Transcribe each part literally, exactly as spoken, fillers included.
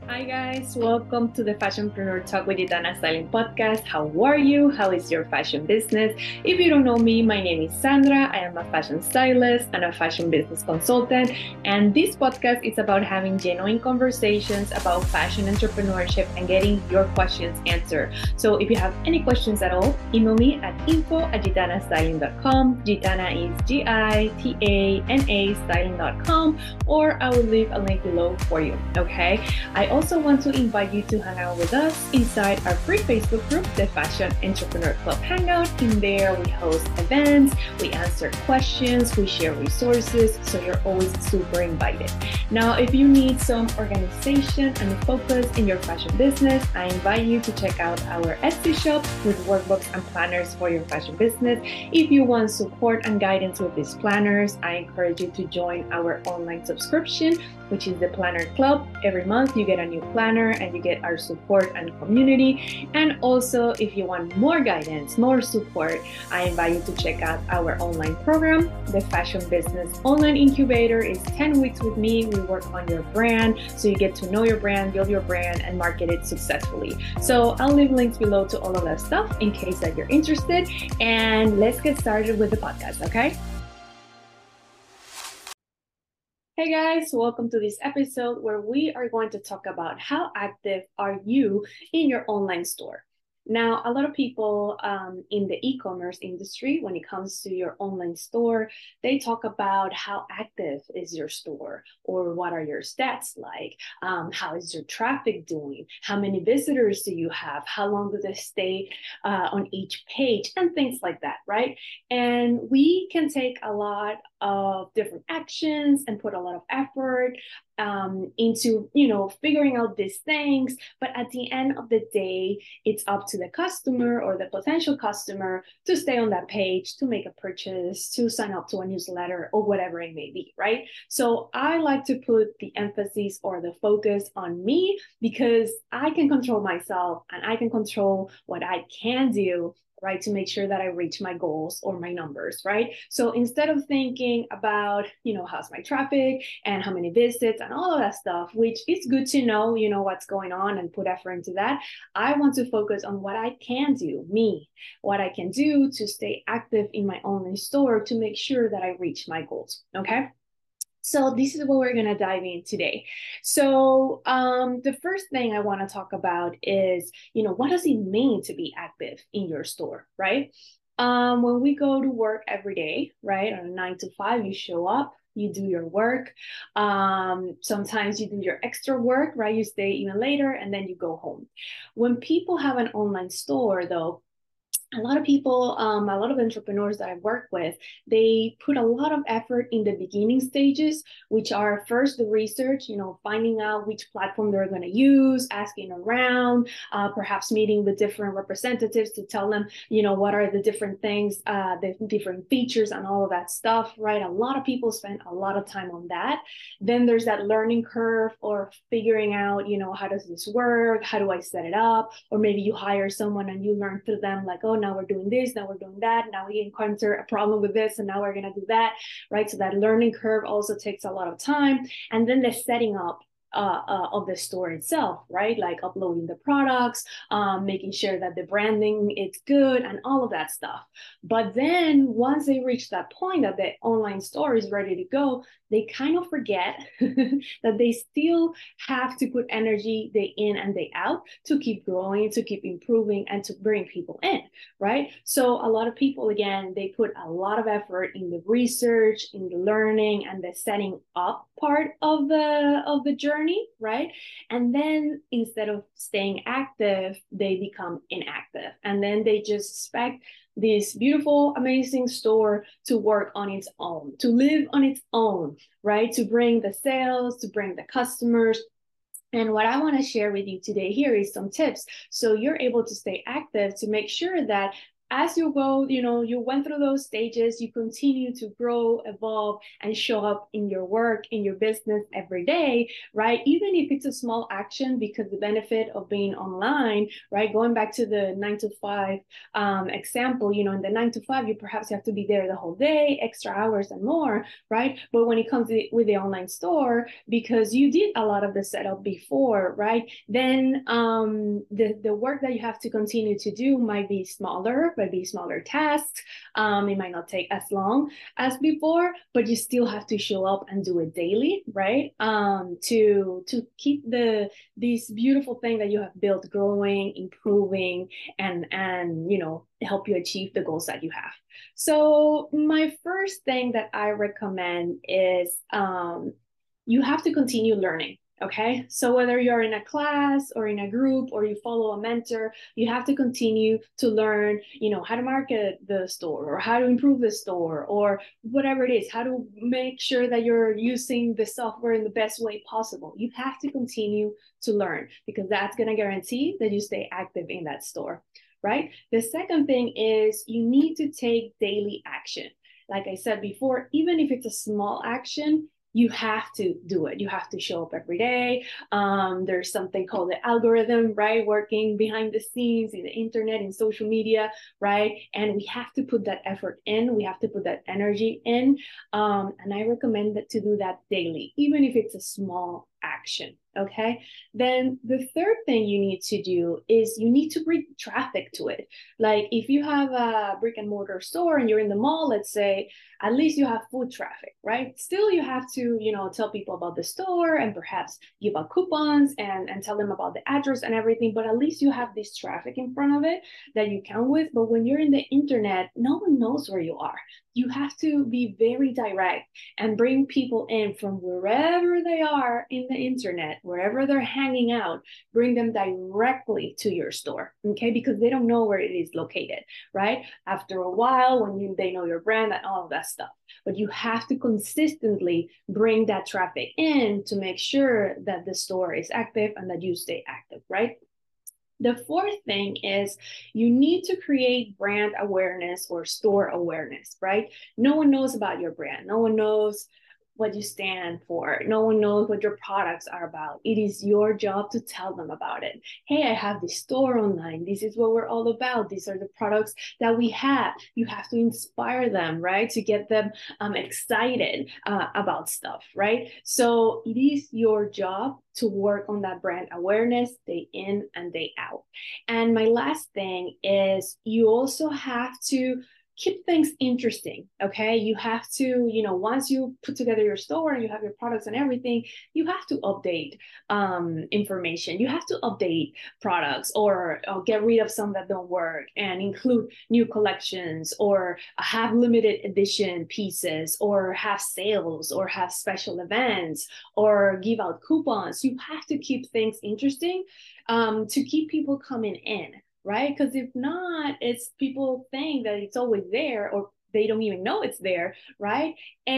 Hi guys, welcome to the Fashionpreneur Talk with Gitana Styling podcast. How are you? How is your fashion business? If you don't know me, my name is Sandra. I am a fashion stylist and a fashion business consultant. And this podcast is about having genuine conversations about fashion entrepreneurship and getting your questions answered. So if you have any questions at all, email me at info at gitana styling dot com. Gitana is G I T A N A styling dot com, or I will leave a link below for you. Okay. I also want to invite you to hang out with us inside our free Facebook group, the Fashion Entrepreneur Club Hangout. In there, we host events, we answer questions, we share resources, so you're always super invited. Now, if you need some organization and focus in your fashion business, I invite you to check out our Etsy shop with workbooks and planners for your fashion business. If you want support and guidance with these planners, I encourage you to join our online subscription, which is the Planner Club. Every month you get a new planner and you get our support and community. And also, if you want more guidance, more support, I invite you to check out our online program. The Fashion Business Online Incubator is ten weeks with me. We work on your brand, so you get to know your brand, build your brand, and market it successfully. So I'll leave links below to all of that stuff in case that you're interested. And let's get started with the podcast, okay? Hey guys, welcome to this episode where we are going to talk about how active are you in your online store. Now, a lot of people um, in the e-commerce industry, when it comes to your online store, they talk about how active is your store, or what are your stats like, um, how is your traffic doing, how many visitors do you have, how long do they stay uh, on each page, and things like that, right? And we can take a lot of different actions and put a lot of effort um, into, you know, figuring out these things. But at the end of the day, it's up to the customer or the potential customer to stay on that page, to make a purchase, to sign up to a newsletter, or whatever it may be, right? So I like to put the emphasis or the focus on me, because I can control myself and I can control what I can do, right, to make sure that I reach my goals or my numbers, right? So instead of thinking about, you know, how's my traffic and how many visits and all of that stuff, which is good to know, you know, what's going on and put effort into that, I want to focus on what I can do, me, what I can do to stay active in my online store to make sure that I reach my goals, okay? So this is what we're going to dive in today. So um, the first thing I want to talk about is, you know, what does it mean to be active in your store, right? Um, when we go to work every day, right, on a nine to five, you show up, you do your work. Um, sometimes you do your extra work, right? You stay even later and then you go home. When people have an online store, though, a lot of people, um, a lot of entrepreneurs that I work with, they put a lot of effort in the beginning stages, which are first the research, you know, finding out which platform they're going to use, asking around, uh, perhaps meeting with different representatives to tell them, you know, what are the different things, uh, the different features and all of that stuff, right? A lot of people spend a lot of time on that. Then there's that learning curve, or figuring out, you know, how does this work? How do I set it up? Or maybe you hire someone and you learn through them, like, oh, now we're doing this, now we're doing that, now we encounter a problem with this, and now we're going to do that, right? So that learning curve also takes a lot of time. And then the setting up Uh, uh, of the store itself, right? Like uploading the products, um, making sure that the branding is good, and all of that stuff. But then once they reach that point that the online store is ready to go, they kind of forget that they still have to put energy day in and day out to keep growing, to keep improving, and to bring people in, right? So a lot of people, again, they put a lot of effort in the research, in the learning, and the setting up part of the of the journey, right? And then instead of staying active, they become inactive, and then they just expect this beautiful, amazing store to work on its own, to live on its own, right? To bring the sales, to bring the customers. And what I want to share with you today here is some tips so you're able to stay active, to make sure that as you go, you know, you went through those stages, you continue to grow, evolve, and show up in your work, in your business every day, right? Even if it's a small action, because the benefit of being online, right? Going back to the nine to five um, example, you know, in the nine to five, you perhaps have to be there the whole day, extra hours and more, right? But when it comes to, with the online store, because you did a lot of the setup before, right? Then um, the, the work that you have to continue to do might be smaller, might be smaller tasks. Um, it might not take as long as before, but you still have to show up and do it daily, right? Um, to to keep the this beautiful thing that you have built growing, improving, and and you know help you achieve the goals that you have. So my first thing that I recommend is um, you have to continue learning. Okay, so whether you're in a class or in a group or you follow a mentor, you have to continue to learn, you know, how to market the store or how to improve the store or whatever it is, how to make sure that you're using the software in the best way possible. You have to continue to learn because that's going to guarantee that you stay active in that store, right? The second thing is you need to take daily action. Like I said before, even if it's a small action, you have to do it. You have to show up every day. Um, there's something called the algorithm, right? Working behind the scenes in the internet, in social media, right? And we have to put that effort in. We have to put that energy in. Um, and I recommend that to do that daily, even if it's a small action. Okay. Then the third thing you need to do is you need to bring traffic to it. Like if you have a brick and mortar store and you're in the mall, let's say, at least you have foot traffic, right? Still, you have to, you know, tell people about the store and perhaps give out coupons and, and tell them about the address and everything. But at least you have this traffic in front of it that you count with. But when you're in the internet, no one knows where you are. You have to be very direct and bring people in from wherever they are in the internet, wherever they're hanging out, bring them directly to your store, okay? Because they don't know where it is located, right? After a while, when you, they know your brand and all of that stuff. But you have to consistently bring that traffic in to make sure that the store is active and that you stay active, right? The fourth thing is you need to create brand awareness or store awareness, right? No one knows about your brand. No one knows what you stand for. No one knows what your products are about. It is your job to tell them about it. Hey, I have this store online. This is what we're all about. These are the products that we have. You have to inspire them, right? To get them um, excited uh, about stuff, right? So it is your job to work on that brand awareness day in and day out. And my last thing is you also have to keep things interesting, okay? You have to, you know, once you put together your store and you have your products and everything, you have to update um, information. You have to update products or, or get rid of some that don't work and include new collections or have limited edition pieces or have sales or have special events or give out coupons. You have to keep things interesting um, to keep people coming in, right? Because if not, it's people think that it's always there or they don't even know it's there, right?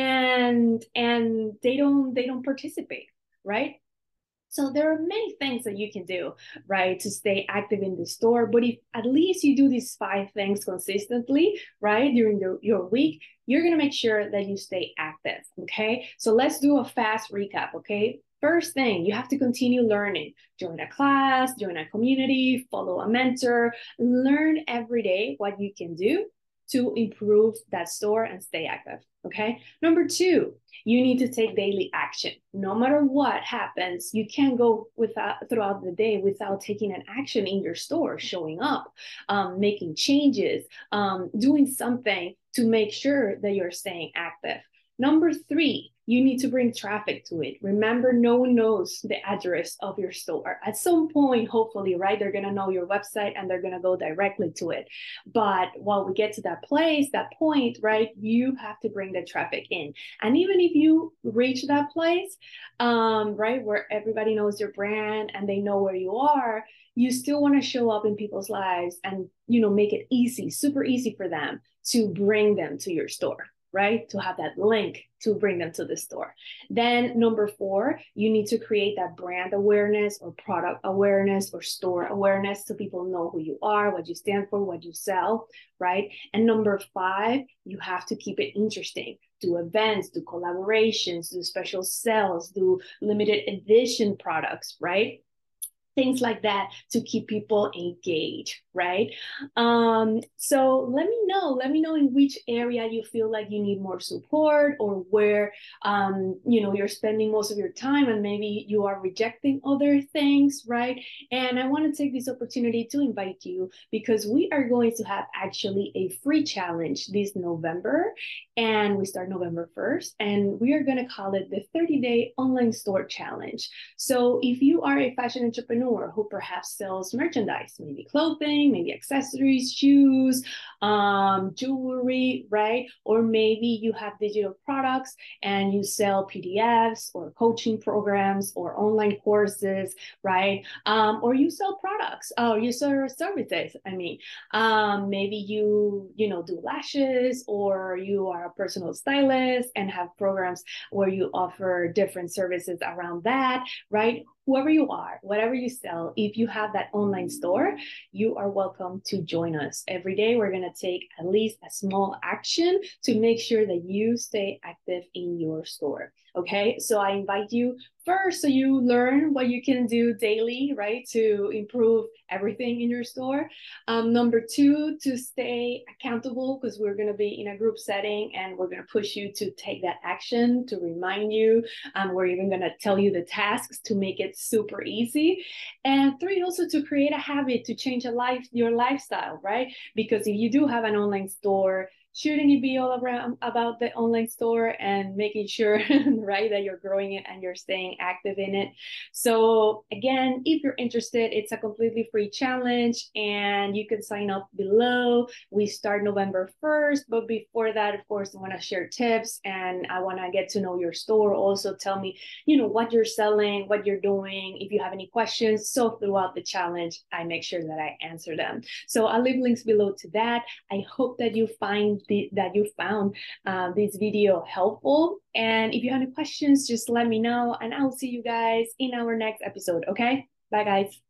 And and they don't they don't participate, right? So there are many things that you can do, right, to stay active in the store. But if at least you do these five things consistently, right, during the, your week, you're going to make sure that you stay active, okay? So let's do a fast recap, okay? First thing, you have to continue learning. Join a class, join a community, follow a mentor, learn every day what you can do to improve that store and stay active, okay? Number two, you need to take daily action. No matter what happens, you can't go without throughout the day without taking an action in your store, showing up, um, making changes, um, doing something to make sure that you're staying active. Number three, you need to bring traffic to it. Remember, no one knows the address of your store. At some point, hopefully, right, they're going to know your website and they're going to go directly to it. But while we get to that place, that point, right, you have to bring the traffic in. And even if you reach that place, um, right, where everybody knows your brand and they know where you are, you still want to show up in people's lives and, you know, make it easy, super easy for them to bring them to your store. right? To have that link to bring them to the store. Then number four, you need to create that brand awareness or product awareness or store awareness so people know who you are, what you stand for, what you sell, right? And number five, you have to keep it interesting. Do events, do collaborations, do special sales, do limited edition products, right? Things like that to keep people engaged, right? Um, so let me know, let me know in which area you feel like you need more support, or where, um, you know, you're spending most of your time and maybe you are rejecting other things, right? And I want to take this opportunity to invite you, because we are going to have actually a free challenge this November, and we start November first, and we are going to call it the thirty day online store challenge. So if you are a fashion entrepreneur who perhaps sells merchandise, maybe clothing, maybe accessories, shoes, um, jewelry, right? Or maybe you have digital products and you sell P D Fs or coaching programs or online courses, right? Um, or you sell products, or you sell services. I mean, um, maybe you, you know, do lashes, or you are a personal stylist and have programs where you offer different services around that, right? Whoever you are, whatever you sell, if you have that online store, you are welcome to join us. Every day, we're going to take at least a small action to make sure that you stay active in your store. Okay, so I invite you first so you learn what you can do daily, right, to improve everything in your store. Um, number two, to stay accountable, because we're going to be in a group setting and we're going to push you to take that action, to remind you. Um, we're even going to tell you the tasks to make it super easy. And three, also to create a habit to change a life, your lifestyle, right? Because if you do have an online store, shouldn't it be all around about the online store and making sure, right, that you're growing it and you're staying active in it? So again, if you're interested, it's a completely free challenge and you can sign up below. We start November first, but before that, of course, I want to share tips and I want to get to know your store. Also tell me, you know, what you're selling, what you're doing, if you have any questions. So throughout the challenge, I make sure that I answer them. So I'll leave links below to that. I hope that you find the, that you found uh, this video helpful. And if you have any questions, just let me know and I'll see you guys in our next episode. Okay, bye guys.